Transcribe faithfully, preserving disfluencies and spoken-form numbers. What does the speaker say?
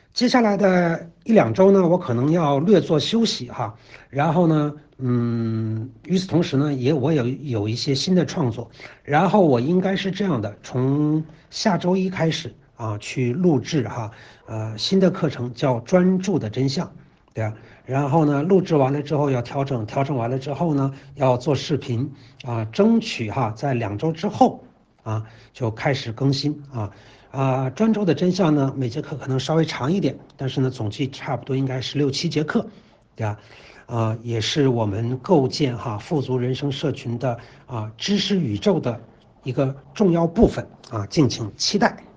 接下来的一两周呢，我可能要略作休息哈，然后呢，嗯，与此同时呢，也我有有一些新的创作，然后我应该是这样的，从下周一开始啊，去录制哈，呃，新的课程叫专注的真相，对吧？然后呢，录制完了之后要调整，调整完了之后呢，要做视频啊，争取哈，在两周之后啊就开始更新啊。啊，专周的真相呢，每节课可能稍微长一点，但是呢，总计差不多应该是六七节课，对吧？啊，也是我们构建哈富足人生社群的啊知识宇宙的一个重要部分啊，敬请期待。